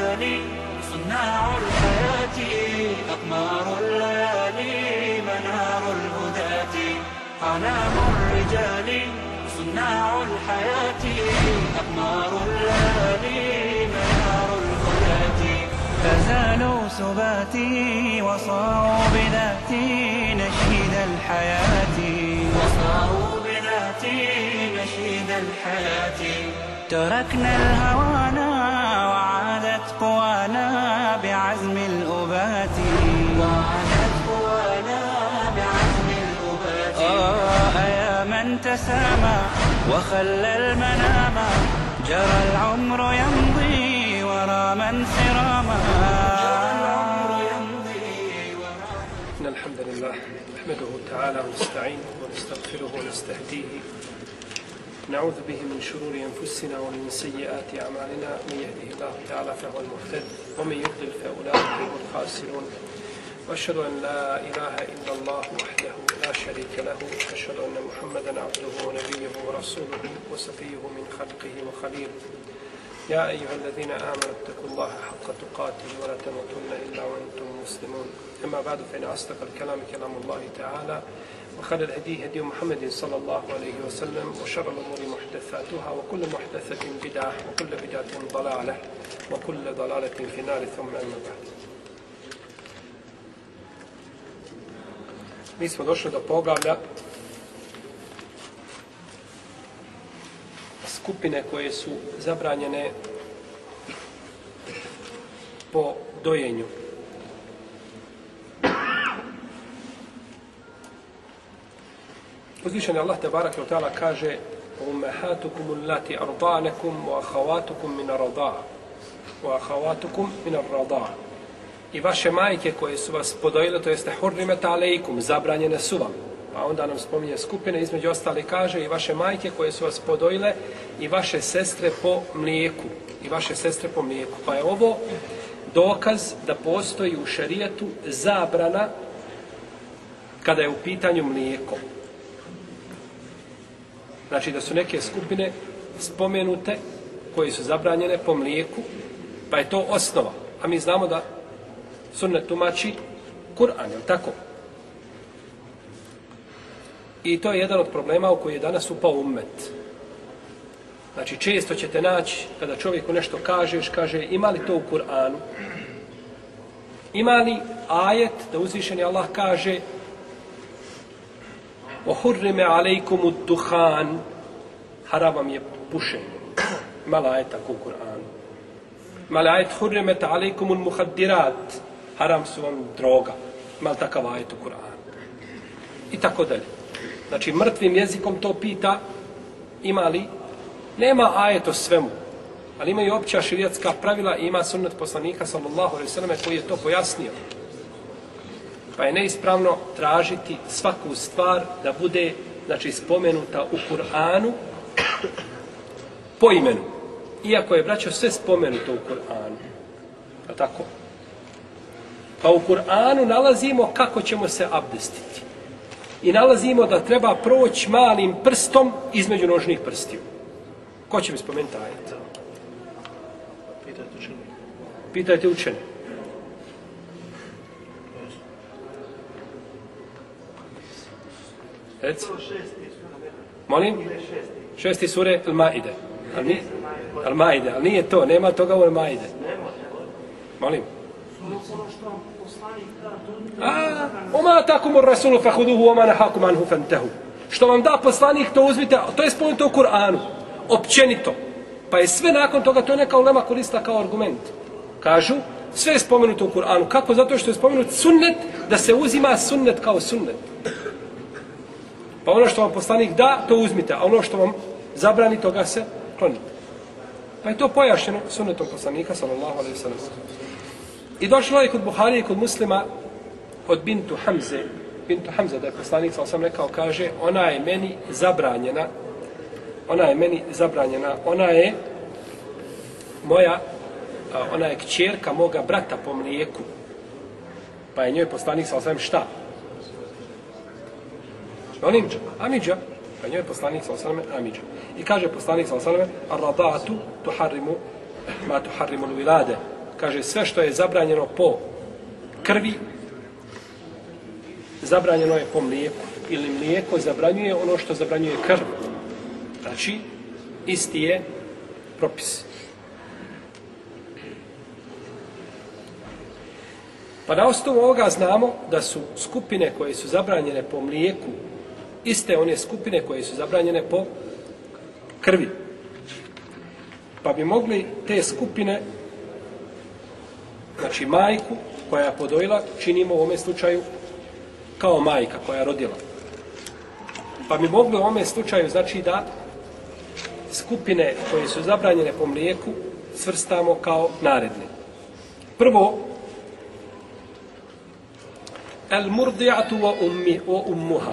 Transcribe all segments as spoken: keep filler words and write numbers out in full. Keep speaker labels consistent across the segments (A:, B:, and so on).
A: الرجال صناع الحياة أقمار الليالي منار الهداة أعلام الرجال صناع الحياة أقمار الليالي منار الهداة فزالوا سباتي وصاروا بذاتي نشيد الحياة وصاروا بذاتي نشيد الحياة تركنا الهوانا وعادت قوانا بعزم الأبات وعادت قوانا بعزم الأبات آه يا من تسامى وخلى المنام جرى العمر يمضي ورا من سراما جرى العمر يمضي ورا.
B: إن الحمد لله نحمده تعالى ونستعينه ونستغفره ونستهديه نعوذ به من شرور أنفسنا ومن سيئات أعمالنا من يهده الله تعالى فهو المهتد ومن يضلل فأولئك هم الخاسرون وأشهد أن لا إله إلا الله وحده لا شريك له وأشهد أن محمدا عبده ونبيه ورسوله وصفيه من خلقه وخليله يا أيها الذين آمنوا اتقوا الله حق تقاته ولا تموتن إلا وأنتم مسلمون أما بعد فإن أصدق الكلام كلام الله تعالى وخير الهدي هدي محمد صلى الله عليه وسلم وشر الأمور محدثاتها وكل محدثة بدعة وكل بدعة ضلالة وكل ضلالة في النار ثم أما بعد. Mi smo došli do poglavlja skupine koje su zabranjene po dojenju. Uzvišeni Allah tebareke ve taala kaže: "Ummahatukum allati arda'nakum wa akhawatukum min ar-rida'a wa akhawatukum min ar-rida'a." I vaše majke koje su vas podojile, to jeste hurrimet alejkum, zabranjene su vam. Pa onda nam spominje skupine, između ostali kaže i vaše majke koje su vas podojile i vaše sestre po mlijeku. I vaše sestre po mlijeku. Pa je ovo dokaz da postoji u šerijetu zabrana kada je u pitanju mlijeko. Znači da su neke skupine spomenute koje su zabranjene po mlijeku, pa je to osnova. A mi znamo da sunnet tumači Kur'an, je li tako? I to je jedan od problema u koji je danas upao ummet. Znači često ćete naći kada čovjeku nešto kažeš, kaže ima li to u Kur'anu? Ima li ajet da uzvišeni Allah kaže وَحُرِّمَ عَلَيْكُمُ الدُّخَانِ haram vam je pušenje. Mala ajet tako u Kur'anu. Mala ajet حُرِّمَتَ عَلَيْكُمُ الْمُحَدِّرَاتِ haram su vam droga. Mal takav ajet u Kur'anu. I tako dalje. Znači mrtvim jezikom to pita ima li? Nema ajet o svemu. Ali imaju opća širijatska pravila i ima sunnet poslanika sallallahu alejhi ve selleme koji je to pojasnio. Pa je neispravno tražiti svaku stvar da bude, znači, spomenuta u Kur'anu po imenu. Iako je, braćo, sve spomenuto u Kur'anu. Pa tako? Pa u Kur'anu nalazimo kako ćemo se abdestiti. I nalazimo da treba proći malim prstom između nožnih prstiju. Ko će mi spomenuti ajet? Pitajte učene. Pitajte učene. Reci. Molim? Šesti sure Al-Maide. Al-Maide, ali nije to, nema toga u Al-Maide. Molim? A, oma takumur rasulu fahuduhu, oma nahakum anhu fantahu. Što vam da poslanik, to uzmite, to je spomenuto u Kur'anu. Općenito. Pa je sve nakon toga, to je neka ulema koristila kao argument. Kažu, sve je spomenuto u Kur'anu. Kako? Zato što je spomenut sunnet, da se uzima sunnet kao sunnet. Pa ono što vam poslanik da, to uzmite, a ono što vam zabrani, toga se klonite. Pa je to pojašnjeno sunnetom poslanika, sallallahu alejhi ve sellem. I došlo je kod Buharije i kod Muslima od bintu Hamze, bintu Hamze, da je poslanik, sallallahu alejhi ve sellem rekao, kaže, ona je meni zabranjena, ona je meni zabranjena, ona je moja, ona je kćerka moga brata po mlijeku. Pa je njoj poslanik, sallallahu alejhi ve sellem, šta? Molim, amidža. Pa njoj je poslanik sallallahu alejhi ve sellem amidža. I kaže poslanik sallallahu alejhi ve sellem: "Ar-rada'atu tuharrimu ma tuharrimu al-wilada." kaže sve što je zabranjeno po krvi, zabranjeno je po mlijeku. Ili mlijeko zabranjuje ono što zabranjuje krv. Znači, isti je propis. Pa na osnovu ovoga znamo da su skupine koje su zabranjene po mlijeku iste one skupine koje su zabranjene po krvi. Pa bi mogli te skupine, znači majku koja je podojila, činimo u ovome slučaju kao majka koja je rodila. Pa bi mogli u ovome slučaju, znači da skupine koje su zabranjene po mlijeku svrstamo kao naredne. Prvo, el murdi'atu wa ummi wa ummuha.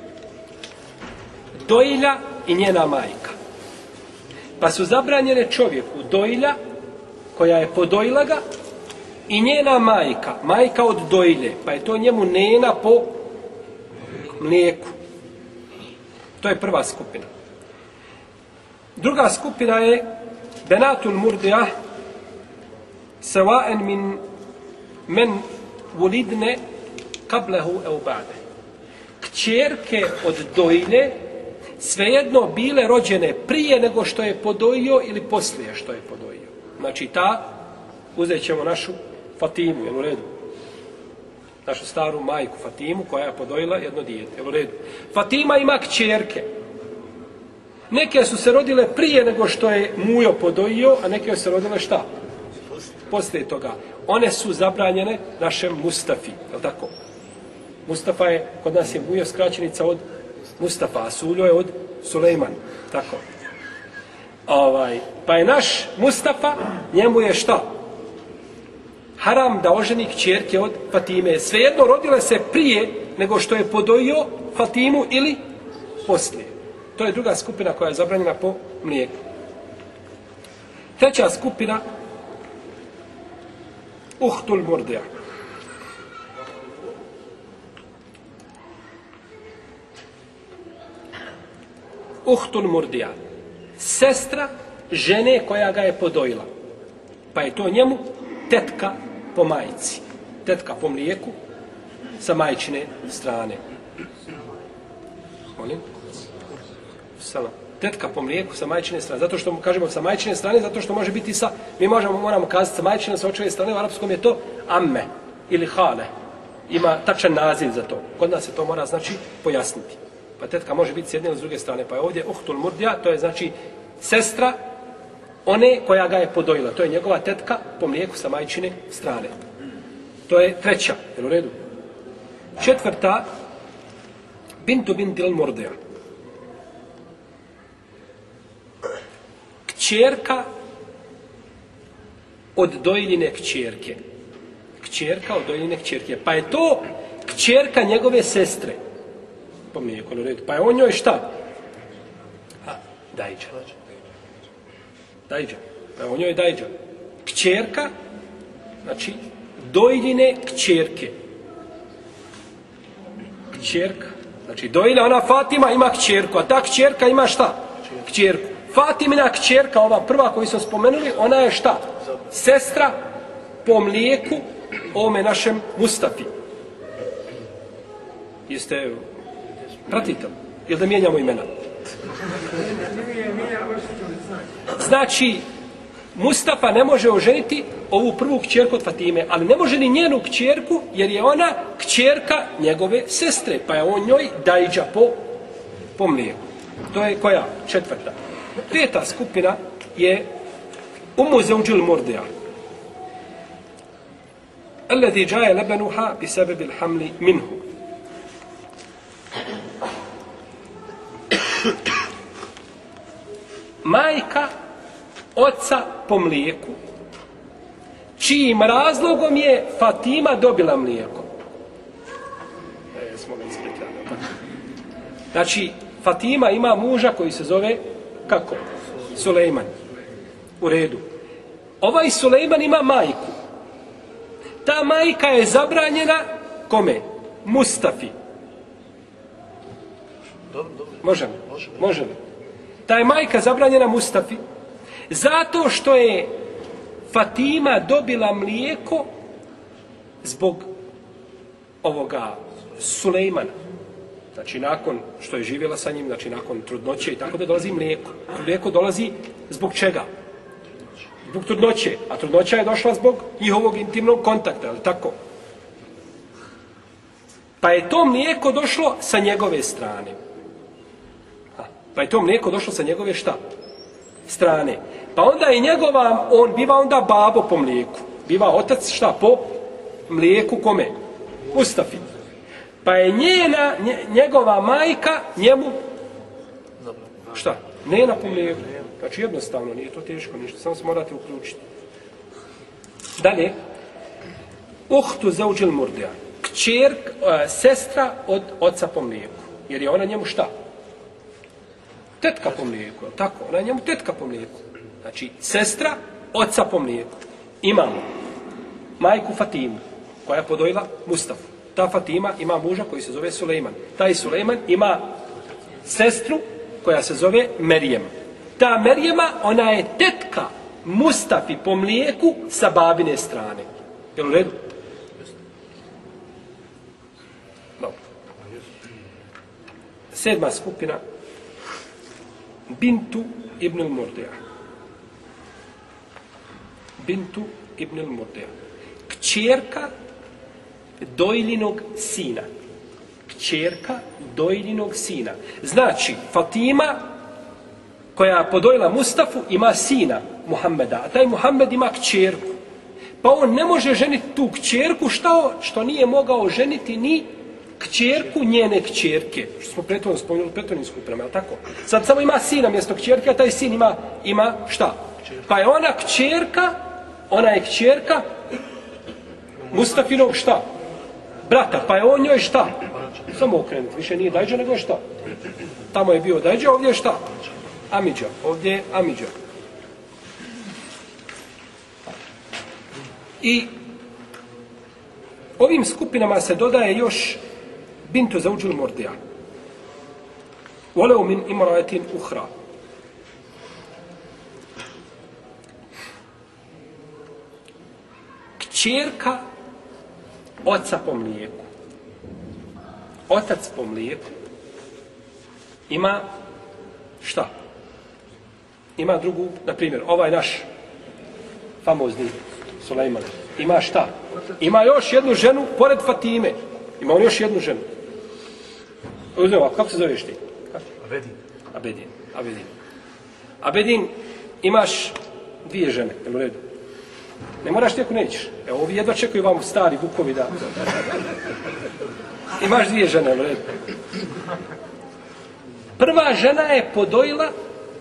B: Dojilja i njena majka. Pa su zabranjene čovjeku dojilja koja je podojila ga i njena majka, majka od dojilje, pa je to njemu nena po mlijeku. To je prva skupina. Druga skupina je benatul murdi'ah sawa'an min men vulidne qablahu aw ba'de. Kćerke od dojilje svejedno bile rođene prije nego što je podojio ili poslije što je podojio. Znači ta, uzet ćemo našu Fatimu, jel u redu? Našu staru majku Fatimu koja je podojila jedno dijete, jel u redu? Fatima ima kćerke. Neke su se rodile prije nego što je mujo podojio, a neke su se rodile šta? Poslije toga. One su zabranjene našem Mustafi, jel tako? Mustafa je, kod nas je mujo skraćenica od Mustafa, a Suljo je od Sulejman, tako. Ovaj, pa je naš Mustafa, njemu je šta? Haram da oženi kćerke od Fatime. Svejedno rodile se prije nego što je podojio Fatimu ili poslije. To je druga skupina koja je zabranjena po mlijeku. Treća skupina, uhtul murdija. Uhtul murdija. Sestra žene koja ga je podojila. Pa je to njemu tetka po majci. Tetka po mlijeku sa majčine strane. Molim? Salam. Tetka po mlijeku sa majčine strane. Zato što mu kažemo sa majčine strane, zato što može biti sa, mi možemo, moramo kazati sa majčine, sa očeve strane, u arapskom je to amme ili hale. Ima tačan naziv za to. Kod nas se to mora, znači, pojasniti. Pa tetka može biti s jedne ili s druge strane. Pa je ovdje uhtul murdija, to je znači sestra one koja ga je podojila. To je njegova tetka po mlijeku sa majčine strane. To je treća. Jel u redu? Četvrta, bintu bintil murdija. Kćerka od dojiljine kćerke. Kćerka od dojiljine kćerke. Pa je to kćerka njegove sestre. Po mlijeku, u redu. Pa je on njoj šta? A, dajđa. Dajđa. Pa je on njoj dajđa. Kćerka, znači, dojiljine kćerke. Kćerka. Znači, dojilja, ona Fatima ima kćerku, a ta kćerka ima šta? Kćerku. Fatimina kćerka, ova prva koju smo spomenuli, ona je šta? Sestra po mlijeku ovome našem Mustafi. Jeste, pratite, ili da mijenjamo imena? Znači, Mustafa ne može oženiti ovu prvu kćerku od Fatime, ali ne može ni njenu kćerku, jer je ona kćerka njegove sestre, pa je on njoj dajđa po, po mlijeku. To je koja? Četvrta. Peta skupina je ummu zawjil murdija. Alladhi ja'a labanuha bi sababi al-hamli minhu. Majka oca po mlijeku, čijim razlogom je Fatima dobila mlijeko. E, smo ga ispretljali. Znači, Fatima ima muža koji se zove kako? Sulejman. U redu. Ovaj Sulejman ima majku. Ta majka je zabranjena kome? Mustafi. Može li? Može li? Ta je majka zabranjena Mustafi zato što je Fatima dobila mlijeko zbog ovoga Sulejmana. Znači, nakon što je živjela sa njim, znači, nakon trudnoće i tako da dolazi mlijeko. Mlijeko dolazi zbog čega? Zbog trudnoće. A trudnoća je došla zbog njihovog intimnog kontakta, ali tako? Pa je to mlijeko došlo sa njegove strane. Pa je to mlijeko došlo sa njegove šta? Strane. Pa onda je njegova, on biva onda babo po mlijeku. Biva otac šta? Po mlijeku kome? Mustafi. Pa je njena, njegova majka njemu šta? Nena po mlijeku. Znači jednostavno, nije to teško ništa, samo se morate uključiti. Dalje. Uhtu zauđil murdija. Kćer, sestra od oca po mlijeku. Jer je ona njemu šta? Tetka po mlijeku, tako? Ona je njemu tetka po mlijeku. Znači, sestra oca po mlijeku. Imamo majku Fatimu, koja je podojila Mustafu. Ta Fatima ima muža koji se zove Sulejman. Taj Sulejman ima sestru koja se zove Merijem. Ta Merijema, ona je tetka Mustafi po mlijeku sa babine strane. Jel u redu? Dobro. Sedma skupina. Bintu ibn al-Murdija. Bintu ibn al-Murdija. Kćerka dojljinog sina. Kćerka dojljinog sina. Znači, Fatima, koja je podojila Mustafu, ima sina Muhammeda, a taj Muhammed ima kćerku. Pa on ne može ženiti tu kćerku što, što nije mogao ženiti ni kćerku njene kćerke. Što smo prethodno spomenuli prethodnim skupinama, je tako? Sad samo ima sina mjesto kćerke, a taj sin ima, ima šta? Pa je ona kćerka, ona je kćerka Mustafinog šta? Brata, pa je on njoj šta? Samo okrenuti, više nije Dajđa, nego je šta? Tamo je bio Dajđa, ovdje je šta? Amidža, ovdje je Amidža. I ovim skupinama se dodaje još bintu zauđul murdija. Voleo min imraetin uhra. Kćerka oca po mlijeku. Otac po mlijeku ima šta? Ima drugu, na primjer, ovaj naš famozni Sulejman. Ima šta? Ima još jednu ženu pored Fatime. Ima on još jednu ženu. Uzmemo, kako se zoveš ti?
C: Abedin.
B: Abedin. Abedin. Abedin, imaš dvije žene, jel u redu? Ne moraš ti ako nećeš. Evo, ovi jedva čekaju vam stari vukovi da... Imaš dvije žene, jel u redu? Prva žena je podojila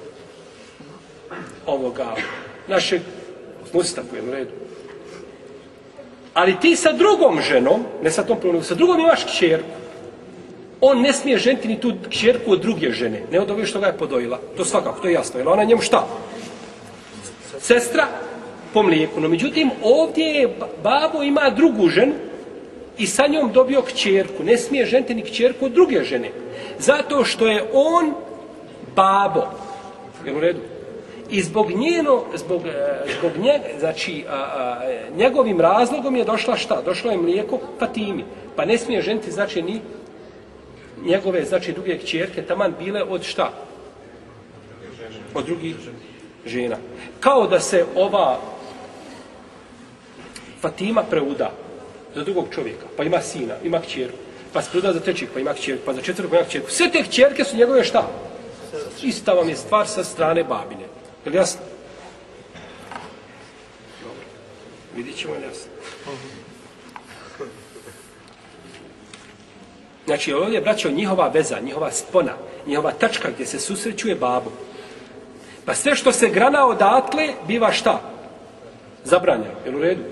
B: ovoga, našeg Mustafu, jel u redu? Ali ti sa drugom ženom, ne sa tom prvom, sa drugom imaš kćerku. On ne smije ženiti ni tu kćerku od druge žene, ne od ove što ga je podojila. To svakako, to je jasno. Jer ona njemu šta? Sestra po mlijeku. No međutim, ovdje je babo ima drugu ženu i sa njom dobio kćerku. Ne smije ženiti ni kćerku od druge žene. Zato što je on babo. Jel u redu? I zbog njeno, zbog, zbog njega, znači, a, a, njegovim razlogom je došla šta? Došlo je mlijeko Fatimi. Pa ne smije ženiti, znači, ni njegove, znači, druge kćerke, taman bile od šta? Od drugih žena. Kao da se ova Fatima preuda za drugog čovjeka, pa ima sina, ima kćerku, pa se preuda za trećeg, pa ima kćerku, pa za četvrtog, pa ima kćerku. Sve te kćerke su njegove šta? Ista vam je stvar sa strane babine. Je li jasno? Dobro. Vidjet ćemo, je li jasno? Znači, ovdje, braćo, njihova veza, njihova spona, njihova tačka gdje se susrećuje babo. Pa sve što se grana odatle, biva šta? Zabranjeno. Je li u redu?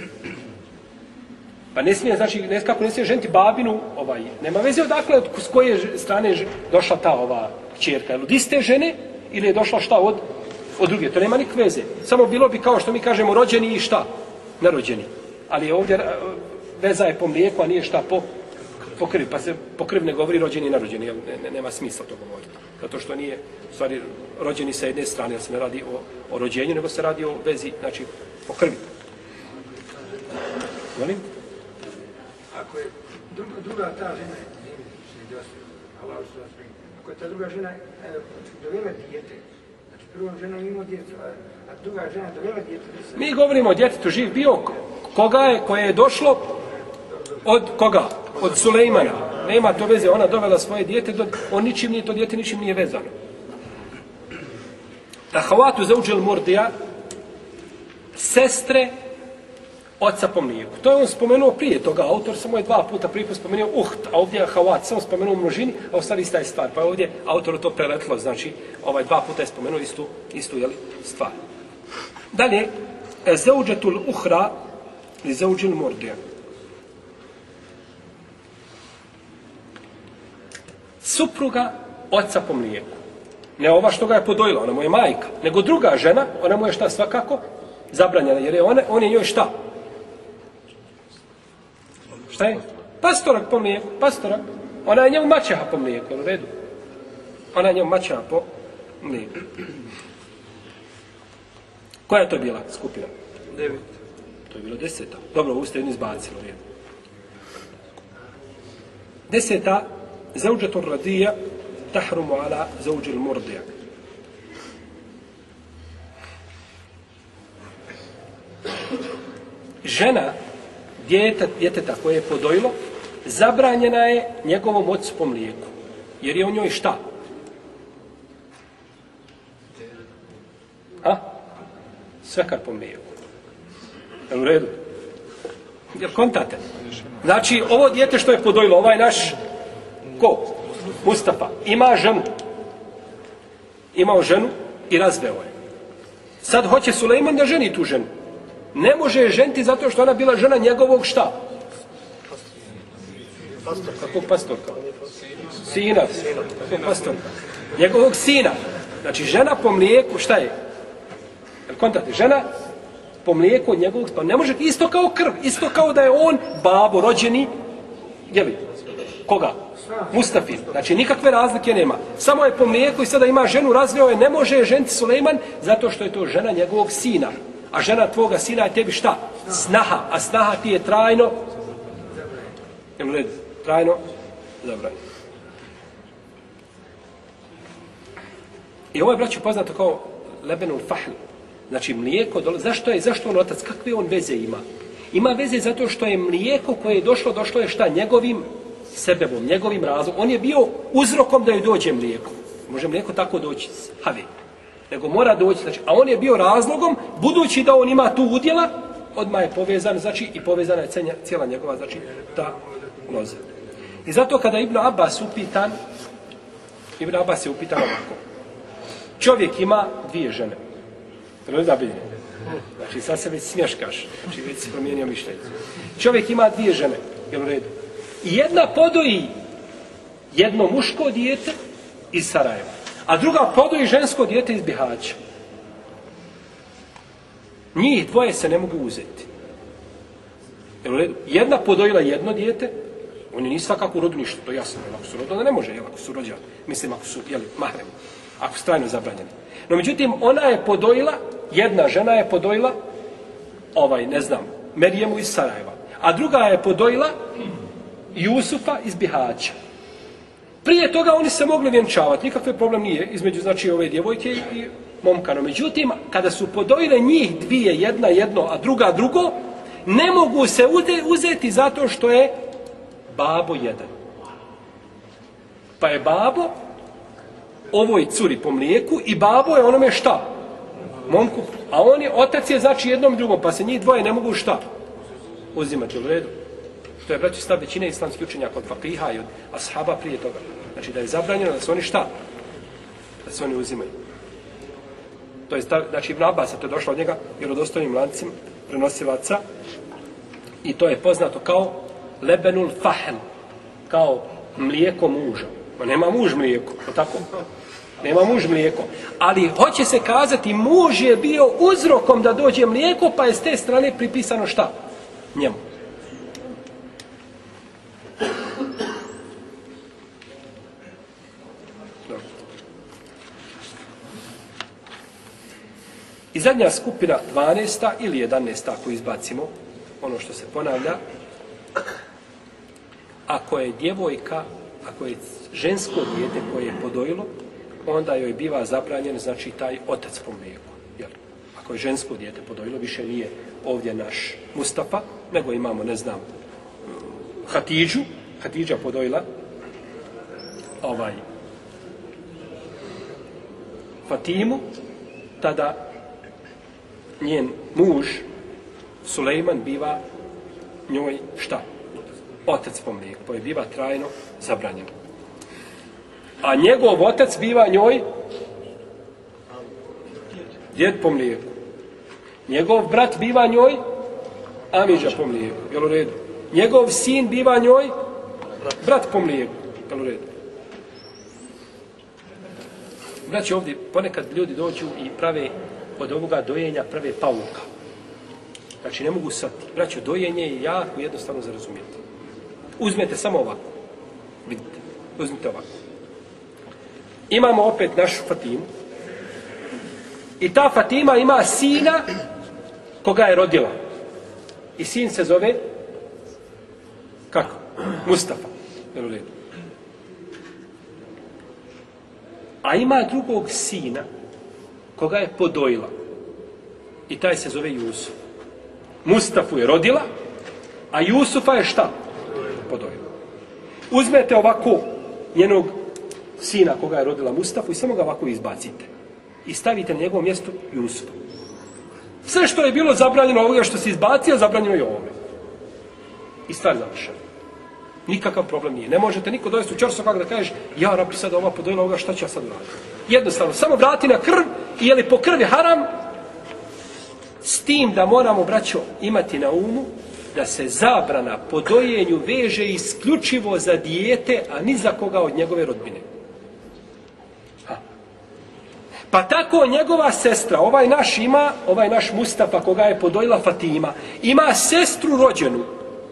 B: Pa ne smije, znači, ne, kako ne smije ženiti babinu, ovaj, nema veze odakle, s koje strane je došla ta ova kćerka. Je li od iste žene ili je došla šta od, od druge? To nema nikakve veze. Samo bilo bi kao što mi kažemo rođeni i šta? Nerođeni. Ali ovdje veza je po mlijeku, a nije šta po, po krvi. Pa se po krvi ne govori rođeni i nerođeni, jer ne, ne, nema smisla to govoriti. Zato što nije, u stvari, rođeni sa jedne strane, jer se ne radi o, o rođenju, nego se radi o vezi, znači, po krvi. Molim?
C: Ako je druga, druga ta žena, ako je ta druga žena dovela dijete, znači prva žena ima djecu, a druga žena dovela dijete.
B: Mi govorimo o djetetu živ bio, koga je, koje je došlo od koga? Od Sulejmana. Nema to veze, ona dovela svoje dijete, on ničim nije, to dijete ničim nije vezano. Ahavatu zauđel murdija, sestre oca po mlijeku. To je on spomenuo prije toga, autor samo je dva puta prije spomenuo uht, a ovdje je ahavat, samo spomenuo množini, a u stvari ista je stvar. Pa ovdje autor to preletlo, znači ovaj dva puta je spomenuo istu, istu jeli, stvar. Dalje, zauđetul uhra i zauđel murdija. Supruga oca po mlijeku. Ne ova što ga je podojila, ona mu je majka, nego druga žena, ona mu je šta svakako zabranjena, jer je ona, on je njoj šta? Šta je? Pastorak po mlijeku, pastorak. Ona je njemu maćeha po mlijeku, u redu. Ona je njemu maćeha po mlijeku. Koja je to bila skupina?
C: Devet.
B: To je bilo deseta. Dobro, u ste jednu izbacili, u redu. Deseta, zauđetul radija, tahrumu ala zauđil murdija. Žena djete, djeteta koje je podojilo, zabranjena je njegovom ocu po mlijeku. Jer je u njoj šta? A? Svekar po mlijeku. Je u redu? Jel kontate? Znači, ovo dijete što je podojilo, ovaj naš ko? Mustafa. Ima ženu. Imao ženu i razveo je. Sad hoće Sulejman da ženi tu ženu. Ne može je ženiti zato što ona bila žena njegovog šta? Pastor. Kakvog pastorka? Sina. Kakvog pastorka? Njegovog sina. Znači, žena po mlijeku, šta je? Jel kontate? Žena po mlijeku njegovog, pa ne može, isto kao krv, isto kao da je on babo, rođeni, jeli? Koga? Mustafin. Znači, nikakve razlike nema. Samo je po mlijeku i sada ima ženu, razveo je, ne može je ženiti Sulejman, zato što je to žena njegovog sina. A žena tvoga sina je tebi šta? Snaha. A snaha ti je trajno, jel redu? Trajno zabranjeno. I ovo je, braću, poznato kao lebenul fahl. Znači, mlijeko, dole, zašto je, zašto on otac, kakve on veze ima? Ima veze zato što je mlijeko koje je došlo, došlo je šta? Njegovim sebebom, njegovim razlogom. On je bio uzrokom da joj dođe mlijeko. Može mlijeko tako doći, havi. Nego mora doći, znači, a on je bio razlogom, budući da on ima tu udjela, odmah je povezan, znači, i povezana je cenja, cijela njegova, znači, ta loza. I zato kada Ibn Abbas upitan, Ibn Abbas je upitan ovako. Čovjek ima dvije žene. Znači, sad se već smješkaš, znači, već si promijenio mišljenje. Čovjek ima dvije žene, jel u redu? I jedna podoji jedno muško dijete iz Sarajeva, a druga podoji žensko dijete iz Bihaća. Njih dvoje se ne mogu uzeti. Jel u redu? Jedna podojila jedno dijete, oni nisu svakako u rodu ništa, to je jasno. Ako su rodu, onda ne može, jel, ako su rođani. Mislim, ako su, jel, mahremi, ako su trajno zabranjeni. No, međutim, ona je podojila, jedna žena je podojila, ovaj, ne znam, Merijemu iz Sarajeva, a druga je podojila Jusufa iz Bihaća. Prije toga oni se mogli vjenčavati, nikakve problem nije između, znači, ove djevojke i momka. No, međutim, kada su podojile njih dvije, jedna jedno, a druga drugo, ne mogu se uzeti zato što je babo jedan. Pa je babo ovoj curi po mlijeku i babo je onome šta? Momku. A on je, otac je znači jednom drugom, pa se njih dvoje ne mogu šta? Uzimati u redu. To je, braći, stav većine islamskih učenjaka od fakiha i od ashaba prije toga. Znači da je zabranjeno da se oni šta? Da se oni uzimaju. To je stav, znači Ibn Abbas, to je došlo od njega vjerodostojnim lancima prenosilaca i to je poznato kao lebenul fahl, kao mlijeko muža. Ma nema muž mlijeko, tako? Nema muž mlijeko. Ali hoće se kazati, muž je bio uzrokom da dođe mlijeko, pa je s te strane pripisano šta? Njemu. I I zadnja skupina, dvanaesta ili jedanaesta, ako izbacimo ono što se ponavlja, ako je djevojka, ako je žensko dijete koje je podojilo, onda joj biva zabranjen, znači taj otac po mlijeku. Jel? Ako je žensko dijete podojilo, više nije ovdje naš Mustafa, nego imamo, ne znam, Hatidžu, Hatidža podojila ovaj Fatimu, tada njen muž Sulejman biva njoj šta? Otac po mlijeku, pa je biva trajno zabranjen. A njegov otac biva njoj djed po mlijeku. Njegov brat biva njoj Amidža po mlijeku. Jel u redu? Njegov sin biva njoj brat po mlijeku. Jel u redu? Znači ovdje ponekad ljudi dođu i prave od ovoga dojenja prave pauka. Znači ne mogu sad. Braćo, dojenje je jako jednostavno za razumjeti. Uzmete samo ovako. Vidite. Uzmite ovako. Imamo opet našu Fatimu. I ta Fatima ima sina koga je rodila. I sin se zove kako? Mustafa. Jel u redu? A ima drugog sina koga je podojila. I taj se zove Jusuf. Mustafu je rodila, a Jusufa je šta? Podojila. Uzmete ovako njenog sina koga je rodila Mustafu i samo ga ovako izbacite. I stavite na njegovom mjestu Jusufa. Sve što je bilo zabranjeno ovoga što se izbacio, zabranjeno je ovome. I stvar završena. Nikakav problem nije. Ne možete niko dovesti u čorso kako da kažeš ja rabi sad ova podojila ovoga, šta ću ja sad uraditi? Jednostavno, samo vrati na krv i je li po krvi haram, s tim da moramo, braćo, imati na umu da se zabrana po dojenju veže isključivo za dijete, a ni za koga od njegove rodbine. Ha. Pa tako njegova sestra, ovaj naš ima, ovaj naš Mustafa koga je podojila Fatima, ima sestru rođenu.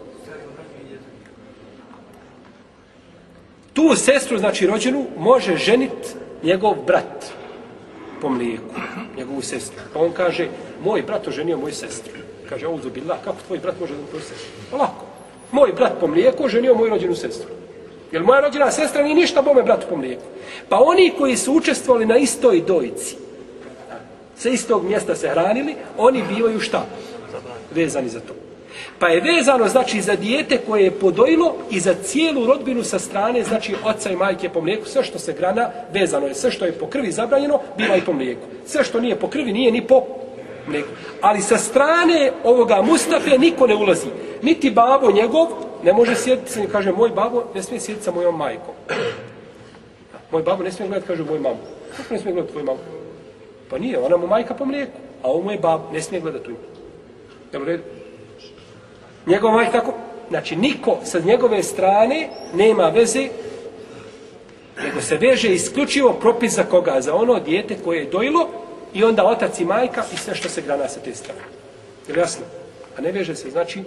B: Tu sestru, znači rođenu, može ženiti njegov brat po mlijeku, njegovu sestru. Pa on kaže, moj brat oženio moju sestru. Kaže, auzu billah, kako tvoj brat može ženiti tvoju sestru? Pa lako. Moj brat po mlijeku oženio moju rođenu sestru. Jer moja rođena sestra nije ništa bome bratu po mlijeku. Pa oni koji su učestvovali na istoj dojci, sa istog mjesta se hranili, oni bivaju šta? Vezani za to. Pa je vezano, znači, za dijete koje je podojilo i za cijelu rodbinu sa strane, znači, oca i majke po mlijeku. Sve što se grana, vezano je. Sve što je po krvi zabranjeno, biva i po mlijeku. Sve što nije po krvi, nije ni po mlijeku. Ali sa strane ovoga Mustafe niko ne ulazi. Niti babo njegov ne može sjediti sa njim. Kaže, moj babo ne smije sjediti sa mojom majkom. Moj babo ne smije gledati, kaže, moju mamu. Kako ne smije gledati tvoju mamu? Pa nije, ona mu majka po mlijeku. A ovo moj babo ne smije gledati u nju. Jel u redu? Njegov majka tako, znači niko sa njegove strane nema veze, nego se veže isključivo propis za koga, za ono dijete koje je dojilo i onda otac i majka i sve što se grana sa te strane. Je li jasno? A ne veže se, znači,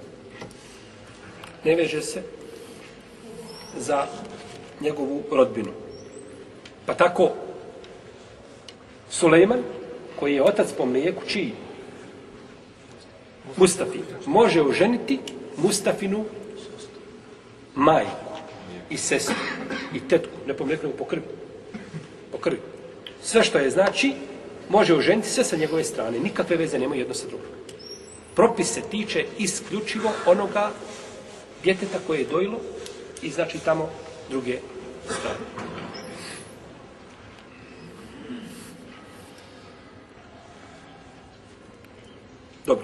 B: ne veže se za njegovu rodbinu. Pa tako, Sulejman, koji je otac po mlijeku, čiji? Mustafi, može oženiti Mustafinu majku i sestru i tetku, ne po mlijeku, nego po krvi. Po krvi. Sve što je, znači, može oženiti sve sa njegove strane. Nikakve veze nema jedno sa drugom. Propis se tiče isključivo onoga djeteta koje je dojilo i znači tamo druge strane. Dobro.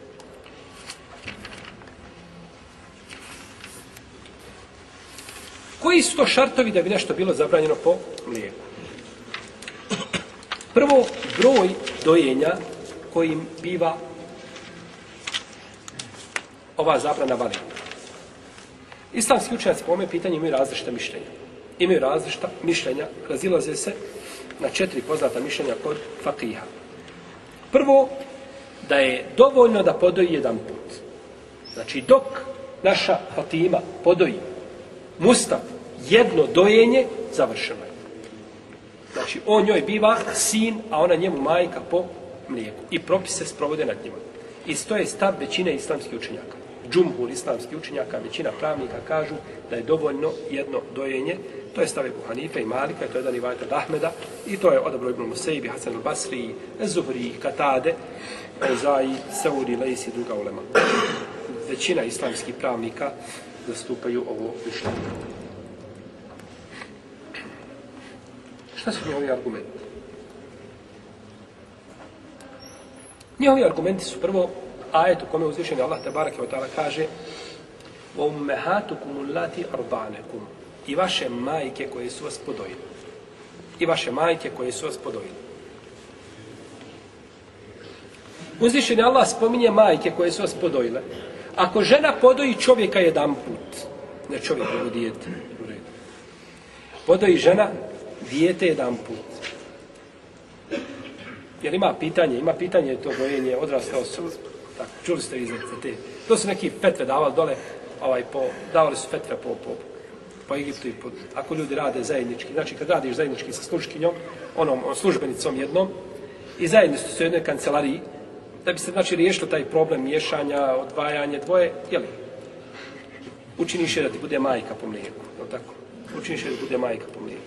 B: Koji su to šartovi da bi nešto bilo zabranjeno po mlijeku? Prvo, broj dojenja kojim biva ova zabrana validna. Islamski učenjaci po ovome pitanju imaju različita mišljenja. Imaju različita mišljenja, razilaze se na četiri poznata mišljenja kod fakiha. Prvo, da je dovoljno da podoji jedan put. Znači, dok naša Fatima podoji Mustaf jedno dojenje, završeno je. Znači, on njoj biva sin, a ona njemu majka po mlijeku. I propise sprovode nad njima. I to je stav većine islamskih učenjaka. Džumhur islamskih učenjaka, većina pravnika kažu da je dovoljno jedno dojenje. To je stav Ebu Hanife i Malika, to je jedan rivajet od Ahmeda, i to je odabro Ibn Musejbi, Hasan al-Basri, Zuhri, Katade, Zaji, Sauri, Lejsi i druga ulema. Većina islamskih pravnika zastupaju ovo mišljenje. Šta su njihovi argumenti? Njihovi argumenti su prvo ajet u kome uzvišeni Allah tabaraka wa ta'ala kaže وَأُمَّهَاتُكُمُ اللَّاتِي أَرْضَعْنَكُمْ i vaše majke koje su vas podojile. I vaše majke koje su vas podojile. Uzvišeni Allah spominje majke koje su vas podojile. Ako žena podoji čovjeka jedan put, ne čovjek, nego dijete, u redu. Podoji žena dijete jedan put. Jer ima pitanje, ima pitanje to dojenje odrasle osobe. Tako, čuli ste iz te. To su neki fetve davali dole, ovaj, po, davali su fetve po, po, po Egiptu i po, ako ljudi rade zajednički. Znači, kad radiš zajednički sa sluškinjom, onom službenicom jednom, i zajedno su u jednoj kancelariji, da bi se, znači, riješilo taj problem miješanja, odvajanje dvoje, jeli? Učiniš je da ti bude majka po mlijeku, je tako? Učiniš je da bude majka po mlijeku.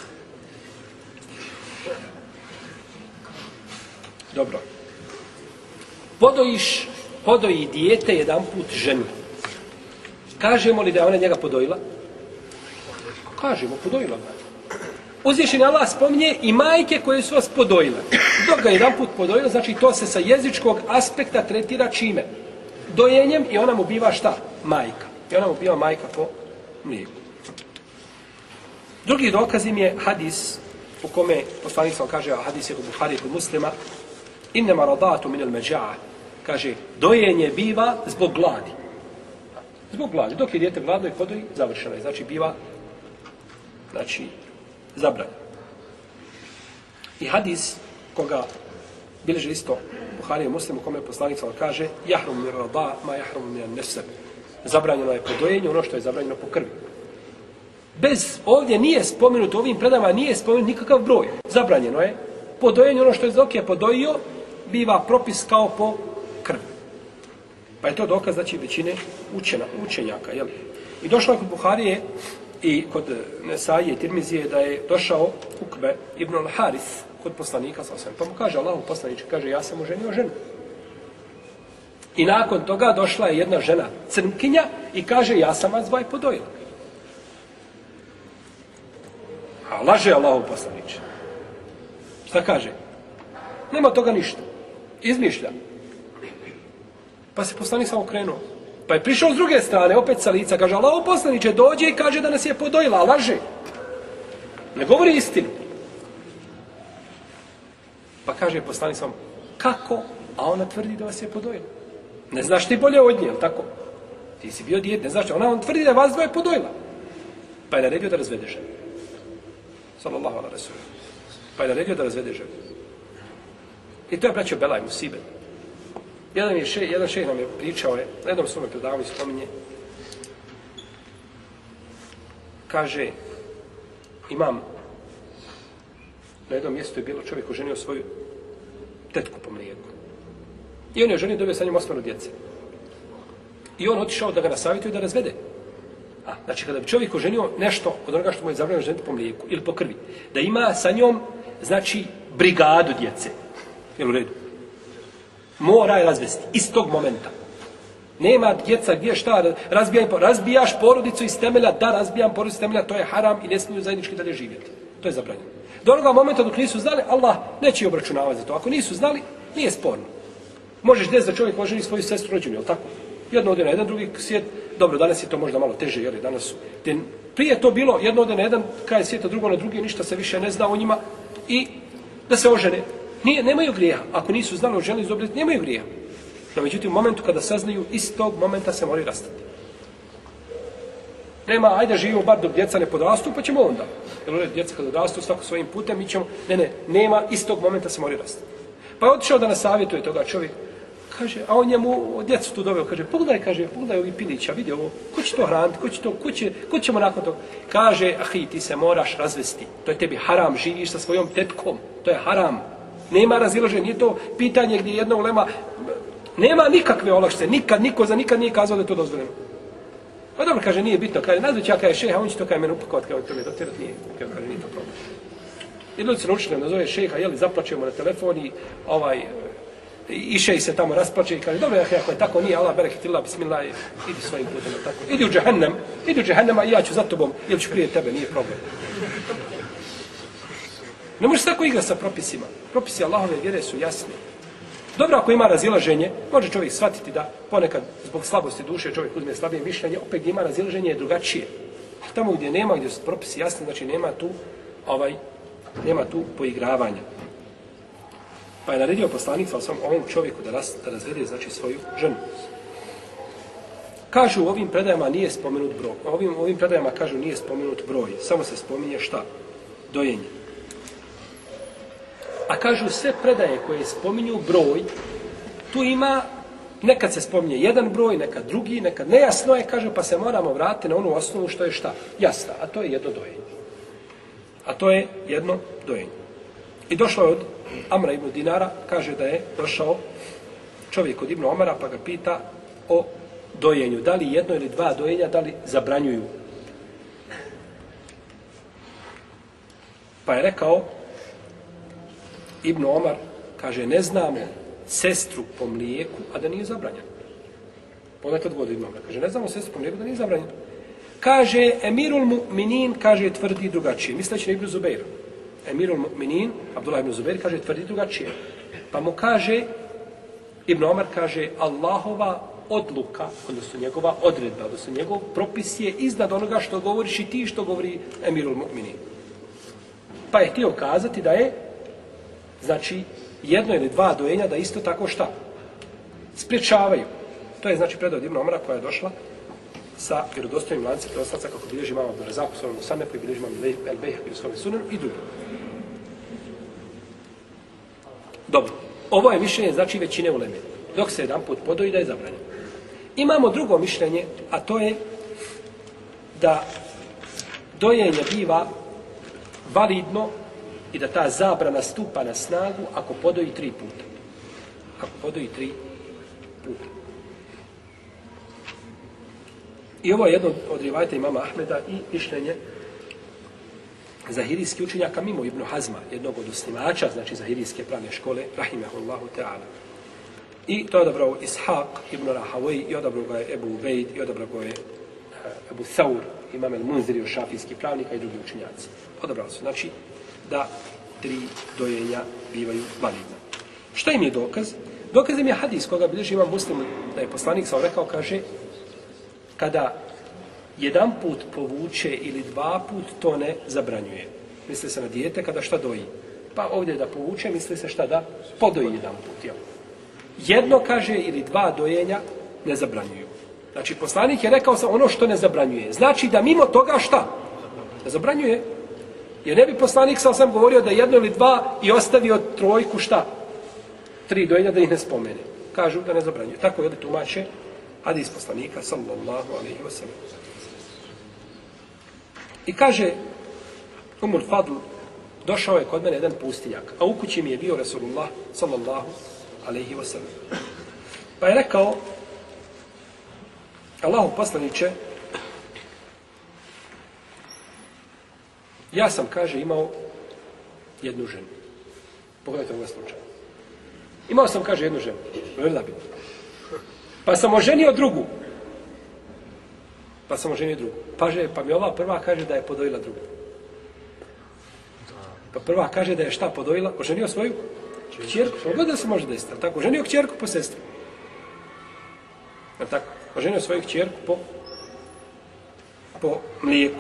B: Dobro. Podojiš, podoji dijete jedan put ženu. Kažemo li da je ona njega podojila? Kažemo, podojila ga. Uzvišeni Allah spominje i majke koje su vas podojile. Dok ga jedan put podojila, znači to se sa jezičkog aspekta tretira čime? Dojenjem i ona mu biva šta? Majka. I ona mu biva majka po mlijeku. Drugi dokaz im je hadis u kome poslanik sam kaže, a hadis je u Buhari kod Muslima, innema radatu minel međa'a, kaže, dojenje biva zbog gladi. Zbog gladi. Dok je dijete gladno i podoji, završeno je. Znači, biva, znači, zabranjeno. I hadis, koga bilježe isto Buhari i Muslim, u kome poslanik sam kaže, jahrum mir rada, ma jahrum mir neseb. Zabranjeno je po dojenju, ono što je zabranjeno po krvi. Bez, ovdje nije spomenuto, ovim predama nije spomenut nikakav broj. Zabranjeno je po dojenju, ono što je dok je podojio, biva propis kao po krvi. Pa je to dokaz, znači, većine učena, učenjaka, jel? I došlo je kod Buharije i kod Nesaije i Tirmizije da je došao Ukbe ibn al-Haris kod poslanika, pa mu kaže Allahu poslaniče, kaže, ja sam oženio ženu. I nakon toga došla je jedna žena, crnkinja, i kaže, ja sam vas dvoje podojila. A laže Allahu poslaniče. Šta kaže? Nema toga ništa. Izmišlja. Pa se poslanik samo krenuo. Pa je prišao s druge strane, opet sa lica, kaže, Allahu poslaniče, dođe i kaže da nas je podojila, a laže. Ne govori istinu. Pa kaže poslanik samo, kako? A ona tvrdi da vas je podojila. Ne znaš ti bolje od nje, jel tako? Ti si bio dijete, ne znaš, ona on tvrdi da je vas dvoje podojila. Pa je naredio da razvede ženu. Sallallahu ala rasul. Pa je naredio da razvede ženu. I to je braćo Belaj Musibet. Jedan, je še, jedan šejh nam je pričao, je, na jednom svome predavanju spominje, kaže, imam, na jednom mjestu je bilo čovjek oženio svoju tetku po mlijeku. I on je oženio, dobio sa njim osmero djece. I on otišao da ga nasavjetuje da razvede. A, znači, kada bi čovjek oženio nešto od onoga što mu je zabranjeno ženiti po mlijeku ili po krvi, da ima sa njom, znači, brigadu djece. Jel u redu? Mora je razvesti iz tog momenta. Nema djeca gdje šta, razbijaj, razbijaš porodicu iz temelja, da razbijam porodicu iz temelja, to je haram i ne smiju zajednički dalje živjeti. To je zabranjeno. Do onoga momenta dok nisu znali, Allah neće obračunavati za to. Ako nisu znali, nije sporno. Možeš desiti da čovjek oženi svoju sestru rođenu, jel tako? Jedno ode na jedan, drugi svijet. Dobro, danas je to možda malo teže, jer danas su. Ten, prije to bilo, jedno ode na jedan, kraj svijeta, drugo na drugi, ništa se više ne zna o njima i da se ožene. Nije, nemaju grijeha. Ako nisu znali o ženi izobljeti, nemaju grijeha. No, međutim, u momentu kada saznaju, iz tog momenta se moraju rastati. Nema, ajde živimo bar dok djeca ne podrastu, pa ćemo onda. Jer djeca kada odrastu svako svojim putem, mi ćemo, ne, ne, nema, iz tog momenta se moraju rastati. Pa je otišao da nas savjetuje toga čovjek. Kaže, a on njemu djecu tu doveo, kaže, pogledaj, kaže, pogledaj ovi pilića, vidi ovo, ko će to hraniti, ko će to, ko će, ko ćemo nakon toga? Kaže, ahi, ti se moraš razvesti, to je tebi haram, živiš sa svojom tetkom, to je haram. Nema razilaženja, nije to pitanje gdje jedna ulema, nema nikakve olakšice, nikad, niko za nikad nije kazao da je to dozvoljeno. Pa dobro, kaže, nije bitno, kaže, nazvat ću ja kaže šeha, on će to kaže mene upakovat, kao to me dotjerat, nije, kaže, nije to problem. I ljudi se naučili, nazove šeha, jeli, zaplačemo na telefon i ovaj, i šej se tamo rasplače i kaže, dobro, ja, ako je tako, nije, Allah, bereketillah, bismillah, idi svojim putem, tako. Idi u džehennem, idi u džehennema i ja ću za tobom, ili ću prije tebe, nije problem. Ne možeš tako igrati sa propisima. Propisi Allahove vjere su jasni. Dobro, ako ima razilaženje, može čovjek shvatiti da ponekad zbog slabosti duše čovjek uzme slabije mišljenje, opet gdje ima razilaženje je drugačije. A tamo gdje nema, gdje su propisi jasni, znači nema tu, ovaj, nema tu poigravanja. Pa je naredio poslanik sa ovom čovjeku da, raz, da razvede znači svoju ženu. Kažu u ovim predajama nije spomenut broj. Ovim, ovim predajama kažu nije spomenut broj. Samo se spominje šta? Dojenje. A kažu sve predaje koje spominju broj, tu ima, nekad se spominje jedan broj, nekad drugi, nekad nejasno je, kaže, pa se moramo vratiti na onu osnovu što je šta? Jasna, a to je jedno dojenje. A to je jedno dojenje. I došlo je od Amra ibn Dinara, kaže da je došao čovjek od Ibn Omara, pa ga pita o dojenju. Da li jedno ili dva dojenja, da li zabranjuju? Pa je rekao Ibn Omar, kaže, ne znamo sestru po mlijeku, a da nije zabranjeno. Ponekad god Ibn Omar, kaže, ne znamo sestru po mlijeku, da nije zabranjeno. Kaže, Emirul Mu'minin, kaže, tvrdi drugačije. Misleći na Ibn Zubeir. Emirul Mu'minin, Abdullah ibn Zubeir, kaže, tvrdi drugačije. Pa mu kaže, Ibn Omar kaže, Allahova odluka, odnosno njegova odredba, odnosno njegov propis je iznad onoga što govoriš i ti što govori Emirul Mu'minin. Pa je htio kazati da je, znači, jedno ili dva dojenja da isto tako šta? Spriječavaju. To je, znači, predao Ibn Omara koja je došla sa vjerodostojnim lancem prenoslaca kako bilježi imam Abdurrazak u svojom Musanefu i bilježi imam El-Bejhaqi u svojom Sunanu i drugo. Dobro. Ovo je mišljenje, znači, većine uleme. Dok se jedan put podoji da je zabranjeno. Imamo drugo mišljenje, a to je da dojenje biva validno i da ta zabrana stupa na snagu ako podoji tri puta. Ako podoji tri puta. I ovo je jedno od rivajata imama Ahmeda i mišljenje zahirijski učenjaka mimo Ibn Hazma, jednog od osnivača, znači zahirijske pravne škole, rahimahullahu ta'ala. I to je odabrao Ishaq ibn Rahavej, i odabrao ga je Ebu Ubejd, i odabrao ga je Ebu Thaur, imam el-Munziri, šafijski pravnika i drugi učenjaci. Odabrao su, znači, da tri dojenja bivaju validna. Šta im je dokaz? Dokaz im je hadis koga bilježi imam Muslim, da je poslanik sam rekao, kaže, kada jedan put povuče ili dva put, to ne zabranjuje. Misli se na dijete kada šta doji. Pa ovdje da povuče, misli se šta da podoji jedan put. Jel? Jedno, kaže, ili dva dojenja ne zabranjuju. Znači, poslanik je rekao sam ono što ne zabranjuje. Znači da mimo toga šta? Ne zabranjuje. Jer ne bi poslanik sam sam govorio da jedno ili dva i ostavio trojku šta? Tri dojenja da ih ne spomene. Kažu da ne zabranjuje. Tako je li tumače hadis poslanika sallallahu alejhi ve sellem. I kaže Umul Fadl, došao je kod mene jedan pustinjak, a u kući mi je bio Rasulullah sallallahu alejhi ve sellem. Pa je rekao, Allahu poslaniče, ja sam, kaže, imao jednu ženu. Pogledajte ovaj slučaj. Imao sam, kaže, jednu ženu. Vrla bi. Pa sam oženio drugu. Pa sam oženio drugu. Pa, že, pa mi ova prva kaže da je podojila drugu. Pa prva kaže da je šta podojila? Oženio svoju kćerku. Ogledaj da se može desiti. Tako, oženio kćerku po sestri. Tako, oženio svoju kćerku po, po mlijeku.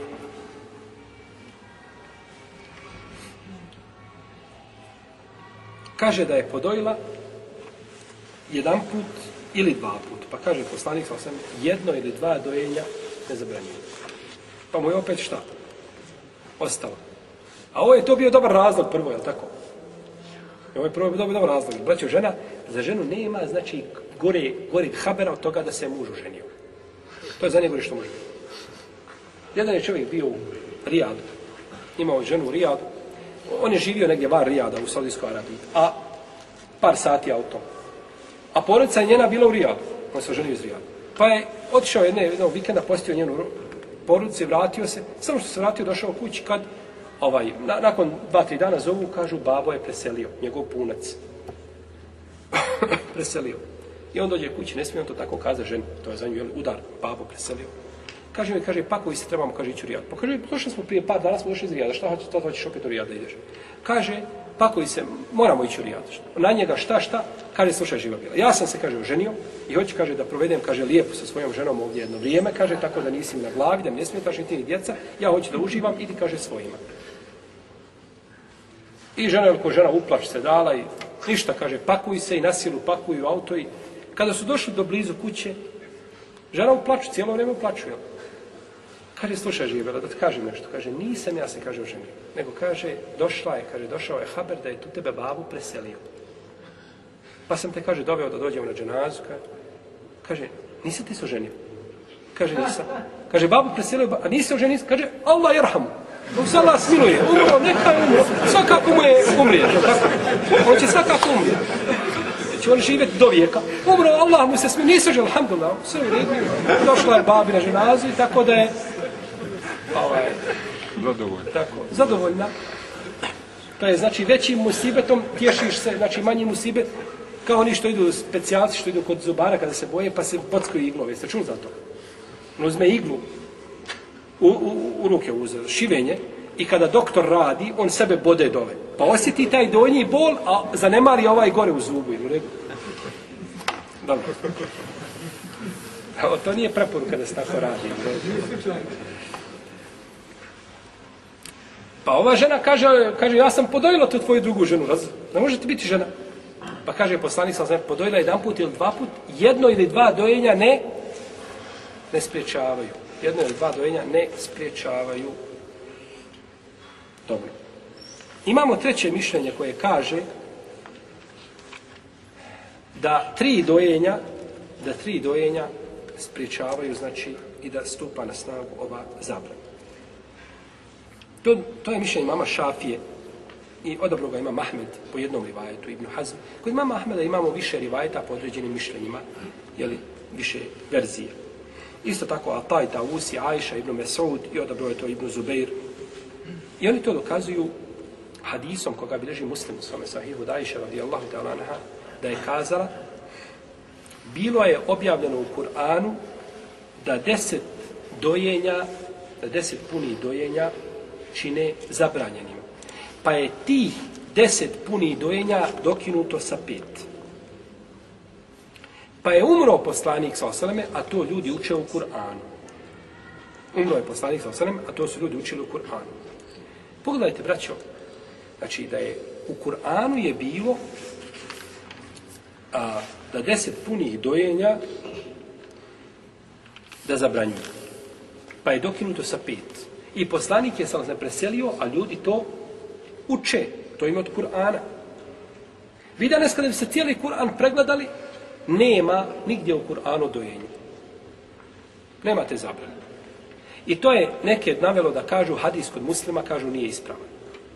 B: Kaže da je podojila jedan put ili dva put. Pa kaže poslanik sa osam, jedno ili dva dojenja ne zabranjuje. Pa mu je opet šta? Ostalo. A ovo je to bio dobar razlog prvo, je li tako? I ovo je prvo bio dobar razlog. Braćo, žena, za ženu nema, znači, gore, gore habera od toga da se muž oženio. To je za njegove što može biti. Jedan je čovjek bio u Rijadu. Imao ženu u Rijadu. on je živio negdje van Rijada u Saudijskoj Arabiji, a par sati autom. A porodica je njena bila u Rijadu, on se oženio iz Rijada. Pa je otišao jedne, jednog vikenda, posjetio njenu porodicu i vratio se, samo što se vratio, došao u kući kad, ovaj, na, nakon dva, tri dana zovu, kažu, babo je preselio, njegov punac. Preselio. I on dođe kući, ne smije on to tako kaza ženi, to je za nju udar, babo preselio. Kaže mi, kaže, pakuj se, trebamo, kaže, ići u Rijad. Pa kaže, došli smo prije par dana, smo došli iz Rijada, šta hoćeš, to hoćeš opet u Rijad da ideš? Kaže, pakuj se, moramo ići u Rijad. Na njega šta, šta? Kaže, slušaj, živa bila. Ja sam se, kaže, oženio i hoću, kaže, da provedem, kaže, lijepo sa svojom ženom ovdje jedno vrijeme, kaže, tako da nisi na glavi, da mi ne smijetaš ni ti ni djeca, ja hoću da uživam, idi, kaže, svojima. I žena, ko žena uplač se dala i ništa, kaže, pakuj se i na silu pakuju auto i kada su došli do blizu kuće, žena uplaču, cijelo vrijeme uplaču, jel? Kaže, slušaj, živjela, da ti kažem nešto. Kaže, nisam ja se, kaže, oženio. Nego, kaže, došla je, kaže, došao je haber da je tu tebe babu preselio. Pa sam te, kaže, doveo da dođemo na dženazu. Kaže, kaže nisi ti se oženio? Kaže, nisam. Kaže, babu preselio, a nisi se oženio? Kaže, Allah jerhamu. On se Allah smiluje. Umro, neka je umro. Svakako mu je umrije. On će svakako umrije. Će on živjeti do vijeka. Umro, Allah mu se smiluje. Nisi oženio, alhamdulillah. Sve u redu. Došla je babi na dženazu i tako da je ovaj,
D: zadovoljna.
B: Tako, zadovoljna. To je, znači, većim musibetom tješiš se, znači, manji musibet, kao oni što idu specijalci, što idu kod zubara kada se boje, pa se pockaju iglove. Jeste čuli za to? On uzme iglu, u, u, u ruke uze, šivenje, i kada doktor radi, on sebe bode dole. Pa osjeti taj donji bol, a zanemari ovaj gore u zubu. Ili dobro. Evo, to nije preporuka da se tako radi. Pa ova žena kaže, kaže ja sam podojila tu tvoju drugu ženu, ne možete biti žena. Pa kaže poslanik, sam podojila jedan put ili dva put, jedno ili dva dojenja ne, ne spriječavaju. Jedno ili dva dojenja ne spriječavaju. Dobro. Imamo treće mišljenje koje kaže da tri dojenja, da tri dojenja spriječavaju, znači, i da stupa na snagu ova zabrana. To, to je mišljenje imama Šafije i odabro ga ima Ahmed po jednom rivajetu, Ibn Hazm. Kod imama Ahmeda imamo više rivajeta po određenim mišljenjima, jeli, više verzije. Isto tako Ataj, Tausi, Ajša, Ibn Mesud i odabro je to Ibn Zubeir. I oni to dokazuju hadisom koga bilježi Muslim u svome sahihu da Ajša radijallahu ta'ala anha, da je kazala, bilo je objavljeno u Kur'anu da deset dojenja, da deset punih dojenja čine zabranjenim. Pa je tih deset punih dojenja dokinuto sa pet. Pa je umro poslanik sa osaleme, a to ljudi uče u Kur'anu. Umro je poslanik sa osaleme, a to su ljudi učili u Kur'anu. Pogledajte, braćo, znači da je u Kur'anu je bilo a, da deset punih dojenja da zabranjuju. Pa je dokinuto sa pet. I poslanik je sam se preselio, a ljudi to uče. To ima od Kur'ana. Vi danas kada bi se cijeli Kur'an pregledali, nema nigdje u Kur'anu dojenja. Nema te zabrane. I to je neke navelo da kažu hadis kod Muslima, kažu nije ispravan.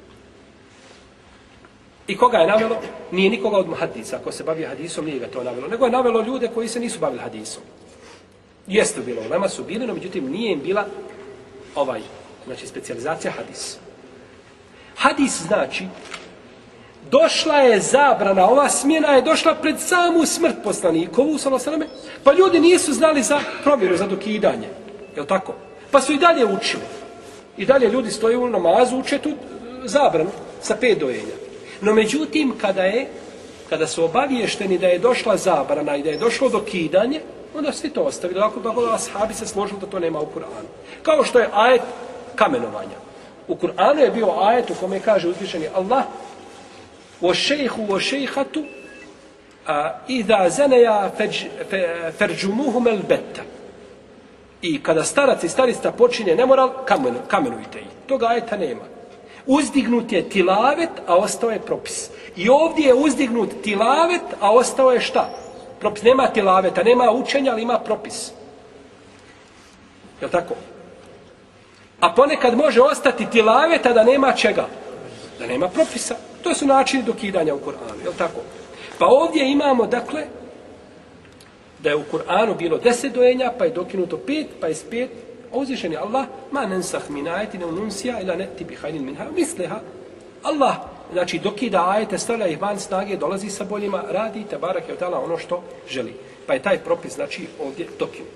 B: I koga je navelo? Nije nikoga od muhadisa. Ako se bavi hadisom, nije ga to navelo. Nego je navelo ljude koji se nisu bavili hadisom. Jeste bilo, ulema su bili, no međutim nije im bila ovaj, znači specijalizacija hadis. Hadis znači, došla je zabrana, ova smjena je došla pred samu smrt poslanikovu, sallallahu alejhi ve selleme, pa ljudi nisu znali za provjeru, za dokidanje. Je li tako? Pa su i dalje učili. I dalje ljudi stoje u namazu, uče tu zabranu sa pet dojenja. No međutim, kada je, kada su obaviješteni da je došla zabrana i da je došlo dokidanje, onda svi to ostavili. Ako da ashabi se složili da to nema u Kur'anu. Kao što je ajet kamenovanja. U Kur'anu je bio ajet u kome kaže uzvišeni Allah o šejhu o šejhatu idha zaneja ferđumuhum el betta. I kada starac i starica počine nemoral, kamenu, kamenujte ih. Toga ajeta nema. Uzdignut je tilavet, a ostao je propis. I ovdje je uzdignut tilavet, a ostao je šta? Propis. Nema tilaveta, nema učenja, ali ima propis. Je li tako? A ponekad može ostati tilaveta da nema čega? Da nema propisa. To su načini dokidanja u Kur'anu, je li tako? Pa ovdje imamo, dakle, da je u Kur'anu bilo deset dojenja, pa je dokinuto pet, pa je s pet, a uzvišen je Allah, ma nensah min ajeti ne ununsija, ila neti bi hajnin minha, misleha. Allah, znači, dokida ajete, stavlja ih van snage, dolazi sa boljima, radi, tabarak je od ta'ala ono što želi. Pa je taj propis, znači, ovdje dokinut.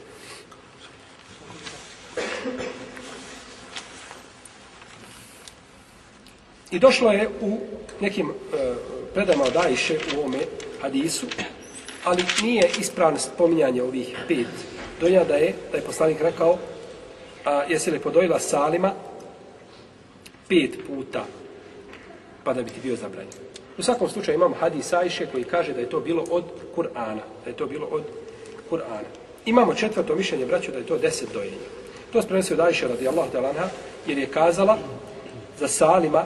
B: I došlo je u nekim e, predama od Ajše u ovome hadisu, ali nije ispravno spominjanje ovih pet dojenja, da je, da je poslanik rekao, a, jesi li podojila salima pet puta, pa da bi ti bio zabranjen. U svakom slučaju imam hadis Ajše koji kaže da je to bilo od Kur'ana, da je to bilo od Kur'ana. Imamo četvrto mišljenje, braćo, da je to deset dojenja. To se prenosi od Ajše radijallahu ta'ala anha, jer je kazala za salima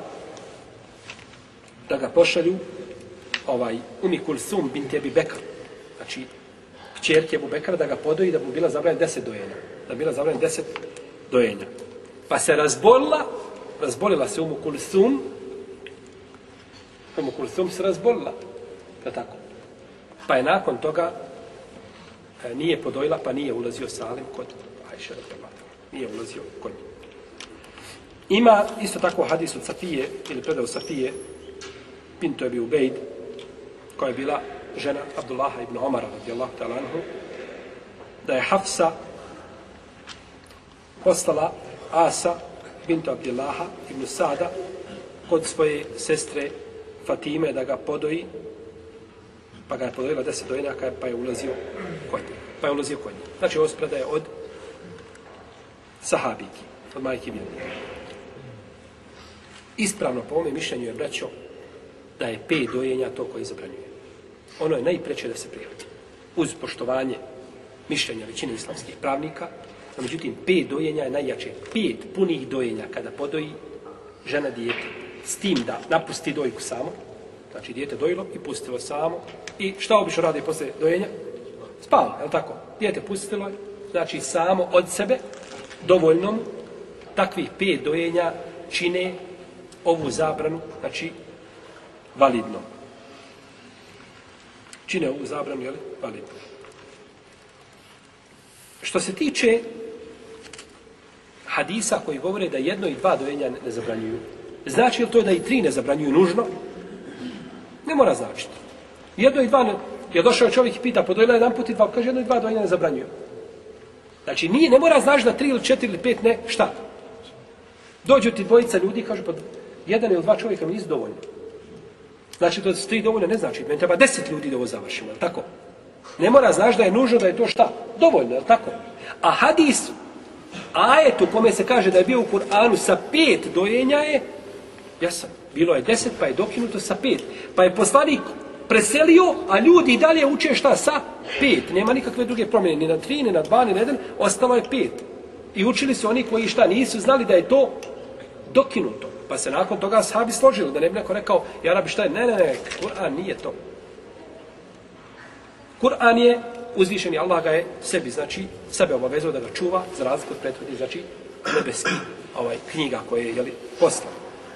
B: da ga pošalju ovaj Umi Kulsum bint Ebi Bekr, znači kćerke Ebu Bekra, da ga podoji, da mu bila zabranjena deset dojenja. Da bi bila zabranjena deset dojenja. Pa se razbolila, razbolila se Umu Kulsum, Umu Kulsum se razbolila, da tako. Pa je nakon toga e, nije podojila, pa nije ulazio Salim kod Ajše radijallahu ta'ala. Nije ulazio kod nje. Ima isto tako hadis od Safije, ili predao Safije, Bintu Ebi Ubejd, koja je bila žena Abdullaha ibn Omara, radijallahu ta'ala anhu, da je Hafsa poslala Asa, bintu Abdullaha ibn Sada, kod svoje sestre Fatime da ga podoji, pa ga je podojila deset dojenjaka, pa je ulazio kod nje. Pa je ulazio kod nje. Znači, ovo predaje od sahabiki, od majke vjernika. Ispravno po ovome mišljenju je, braćo, da je pet dojenja to koji zabranjuje. Ono je najpreče da se prihvati. Uz poštovanje mišljenja većine islamskih pravnika, a međutim, pet dojenja je najjače. Pet punih dojenja kada podoji žena dijete. S tim da napusti dojku samo, znači dijete dojilo i pustilo samo. I šta obično radi posle dojenja? Spava, je li tako? Dijete pustilo je, znači samo od sebe, dovoljno mu, takvih pet dojenja čine ovu zabranu, znači validno. Čine ovu zabranu, jel? Validno. Što se tiče hadisa koji govore da jedno i dva dojenja ne zabranjuju, znači li to da i tri ne zabranjuju nužno? Ne mora značiti. Jedno i dva ne... Je došao čovjek i pita, podojila jedan put i dva, kaže jedno i dva dojenja ne zabranjuju. Znači, nije, ne mora značiti da tri ili četiri ili pet ne, šta? Dođu ti dvojica ljudi i kažu, pa jedan ili dva čovjeka mi nisu dovoljno. Znači, da su tri dovoljno ne znači. Meni treba deset ljudi da ovo završimo, je li tako? Ne mora znaći da je nužno da je to šta? Dovoljno, je li tako? A hadis, ajet u kome se kaže da je bio u Kur'anu sa pet dojenja je, jasno, bilo je deset, pa je dokinuto sa pet. Pa je poslanik preselio, a ljudi i dalje uče šta? Sa pet. Nema nikakve druge promjene, ni na tri, ni na dva, ni na jedan, ostalo je pet. I učili su oni koji šta? Nisu znali da je to dokinuto. Pa se nakon toga sahabi složili, da ne bi neko rekao, ja rabi šta je? Ne, ne, ne, Kur'an nije to. Kur'an je uzvišeni, Allah ga je sebi, znači, sebe obavezao da ga čuva, za razliku od prethodnih, znači, nebeskih ovaj, knjiga koje je, jeli, poslao.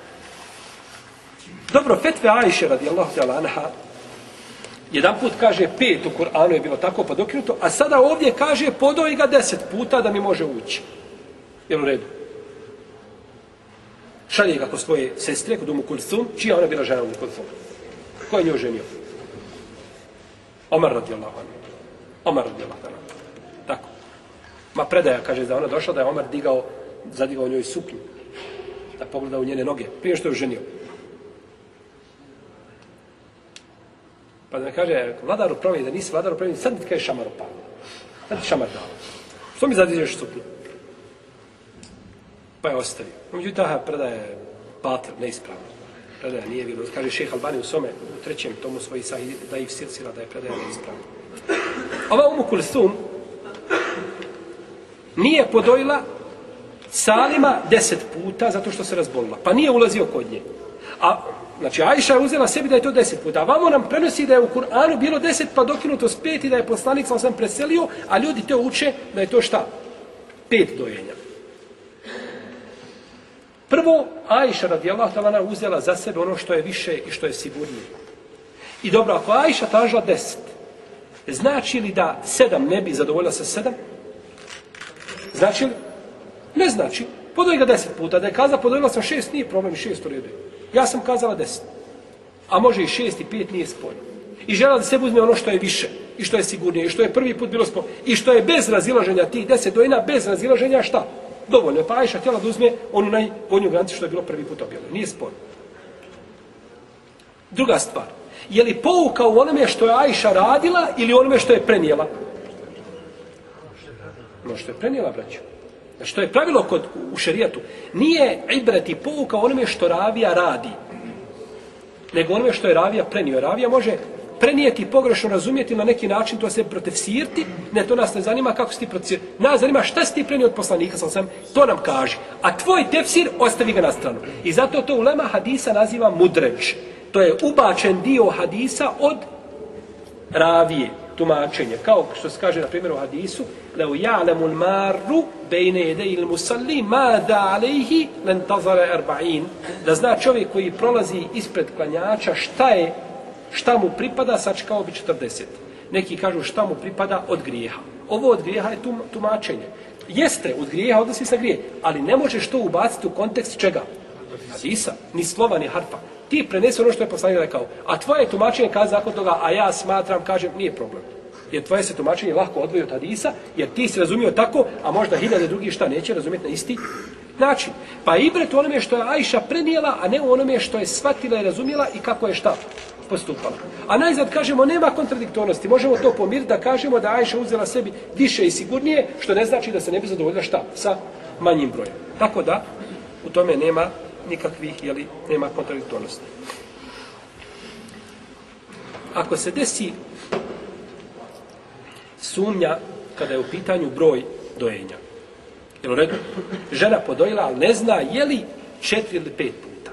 B: Dobro, fetve Ajše, radijallahu ta'ala anha, jedan put kaže pet u Kur'anu je bilo tako, pa dokinuto, a sada ovdje kaže podoj ga deset puta da mi može ući. Jel u redu? Šalje ga kod svoje sestre, kod Umu Kulsum, čija ona bila žena Umu Kulsum? Ko je nju ženio? Omar radijallahu anhu. Omar radijallahu anhu. Tako. Ma predaja kaže da ona došla da je Omar digao, zadigao njoj suknju. Da pogleda u njene noge. Prije što je ženio. Pa da me kaže, vladaru pravi, da nisi vladaru pravi, sad mi ti kaže šamar opao. Sad ti šamar dao. Što mi zadižeš suknju? Pa je ostavio. Međutim, ta predaja je batil, neispravna. Predaja nije bilo. Kaže šejh Albani u svome, u trećem tomu svoji sahih daif silsila da je predaja neispravna. Ova Umu Kulsum nije podojila salima deset puta zato što se razbolila. Pa nije ulazio kod nje. A, znači, Ajša je uzela sebi da je to deset puta. A vamo nam prenosi da je u Kur'anu bilo deset pa dokinuto s pet i da je poslanik sam preselio, a ljudi to uče da je to šta? Pet dojenja. Prvo, Ajša radijallahu ta'ala uzela za sebe ono što je više i što je sigurnije. I dobro, ako Ajša tražila deset, znači li da sedam ne bi zadovoljila sa sedam? Znači li? Ne znači. Podoji ga deset puta. Da je kazala podojila sam šest, nije problem, šest u redu. Ja sam kazala deset. A može i šest i pet, nije spojno. I žela da se uzme ono što je više i što je sigurnije i što je prvi put bilo spojno i što je bez razilaženja tih deset dojina, bez razilaženja šta? Dovoljno je. Pa Ajša htjela da uzme onu najgonju granicu što je bilo prvi put objavljeno. Nije spojno. Druga stvar. Je li pouka u onome što je Ajša radila ili onome što je prenijela? No što je prenijela, braćo. Znači, to je pravilo kod, u šerijatu. Nije ibret i pouka u onome što ravija radi, nego onome što je ravija prenio. Ravija može prenijeti i pogrešno razumjeti na neki način, to se protefsirti. Ne, to nas ne zanima kako si ti protefsirti. Nas zanima šta si ti prenio od poslanika, sam sam, to nam kaže. A tvoj tefsir, ostavi ga na stranu. I zato to ulema hadisa naziva mudređ. To je ubačen dio hadisa od ravije, tumačenje. Kao što se kaže na primjer u hadisu, leu ja'lemul marru bejne jedejil musalli ma da alejhi len tazare arba'in. Da zna čovjek koji prolazi ispred klanjača šta je, šta mu pripada, sačekao bi četrdeset. Neki kažu šta mu pripada od grijeha. Ovo od grijeha je tum, tumačenje. Jeste, od grijeha odnosi se grije, ali ne možeš to ubaciti u kontekst čega? Hadisa, ni slova, ni harfa. Ti prenesi ono što je poslanik rekao. A tvoje tumačenje kaže zakon toga, a ja smatram, kažem, nije problem. Jer tvoje se tumačenje lahko odvoji od hadisa, jer ti si razumio tako, a možda hiljade drugih šta neće razumjeti na isti način. Pa ibret u onome što je Ajša prenijela, a ne u onome što je shvatila i razumjela i kako je šta postupala. A najzad kažemo, nema kontradiktornosti. Možemo to pomiriti da kažemo da Ajša uzela sebi više i sigurnije, što ne znači da se ne bi zadovoljila šta sa manjim brojem. Tako da, u tome nema nikakvih, jeli, nema kontradiktornosti. Ako se desi sumnja kada je u pitanju broj dojenja, jel u redu? Žena podojila, ali ne zna je li četiri ili pet puta.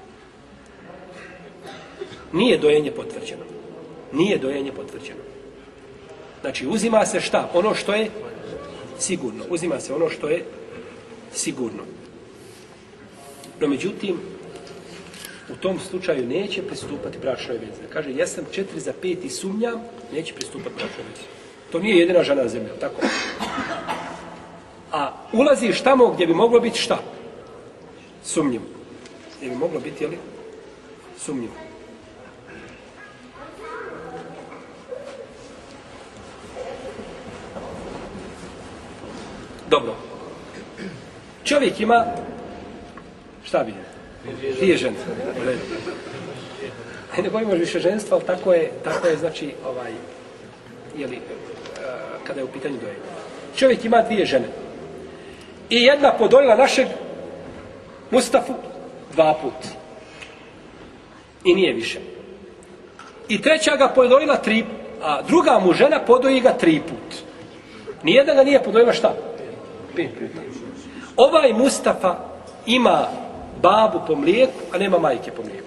B: Nije dojenje potvrđeno. Nije dojenje potvrđeno. Znači, uzima se šta? Ono što je sigurno. Uzima se ono što je sigurno. No, međutim, u tom slučaju neće pristupati bračnoj vezi. Kaže, jesam četiri za pet i sumnjam, neće pristupati bračnoj vezi. To nije jedina žena na zemlji, tako? A ulaziš tamo gdje bi moglo biti šta? Sumnjivo. Gdje bi moglo biti, jeli? Sumnjivo. Dobro. Čovjek ima šta bi je? Dvije žene. Ne govorimo više ženstva, ali tako je, tako je, znači, ovaj, jeli, kada je u pitanju dojenja. Čovjek ima dvije žene. I jedna podojila našeg Mustafu dva put. I nije više. I treća ga podojila tri, a druga mu žena podoji ga tri put. Nijedna ga nije podojila šta? Pet puta. Ovaj Mustafa ima babu po mlijeku, a nema majke po mlijeku.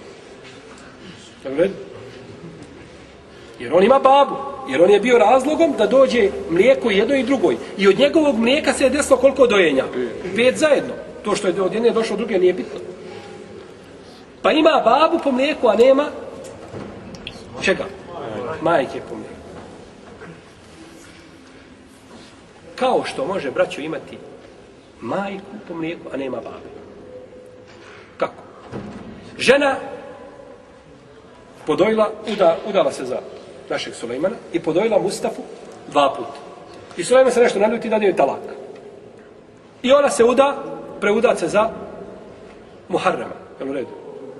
B: Jer on ima babu. Jer on je bio razlogom da dođe mlijeko jednoj i drugoj. I od njegovog mlijeka se je desilo koliko dojenja? Pet zajedno. To što je od jedne došlo od druge nije bitno. Pa ima babu po mlijeku, a nema čega? Majke po mlijeku. Kao što može braćo imati majku po mlijeku, a nema babe. Kako? Žena podojila, uda, udala se za našeg Sulejmana i podojila Mustafu dva puta. I Sulejman se nešto naljuti i dade joj talak. I ona se uda, preuda se za Muharrema. Jel u redu?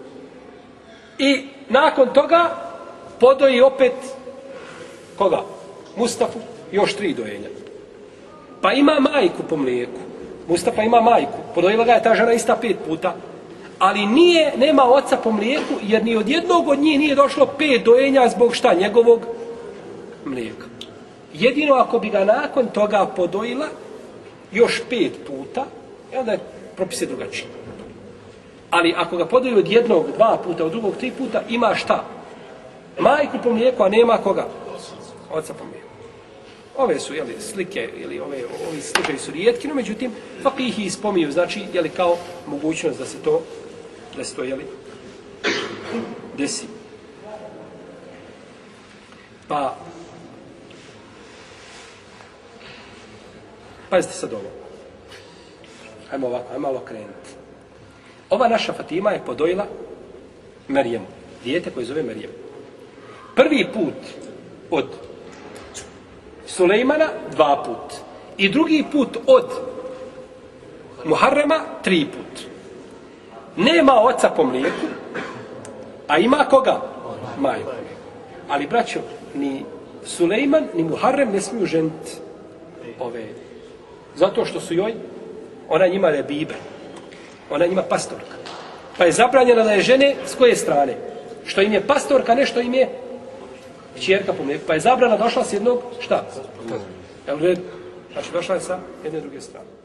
B: I nakon toga podoji opet koga? Mustafu, još tri dojenja. Pa ima majku po mlijeku. Mustafa ima majku. Podojila ga je ta žena ista pet puta. Ali nije, nema oca po mlijeku, jer ni od jednog od njih nije došlo pet dojenja zbog šta? Njegovog mlijeka. Jedino ako bi ga nakon toga podojila još pet puta, onda je propis je drugačiji. Ali ako ga podoji od jednog, dva puta, od drugog, tri puta, ima šta? Majku po mlijeku, a nema koga? Oca po mlijeku. Ove su, jeli, slike, ili ove, ovi slučaji su rijetki, no međutim, fakihi ispominju, znači, jeli, kao mogućnost da se to, da se to, jeli, desi. Pa, pazite sad ovo. Hajmo ovako, hajmo malo krenuti. Ova naša Fatima je podojila Merijemu, dijete koje zove Merijem. Prvi put od Sulejmana dva put. I drugi put od Muharrema tri put. Nema oca po mlijeku, a ima koga? Majku. Ali, braćo, ni Sulejman, ni Muharrem ne smiju ženiti ove. Zato što su joj, ona njima rebibe. Ona njima pastorka. Pa je zabranjena da je žene s koje strane? Što im je pastorka, ne što im je kćerka po mlijeku. Pa je zabrana došla s jednog, šta? Jel red? Znači došla je sa jedne druge strane.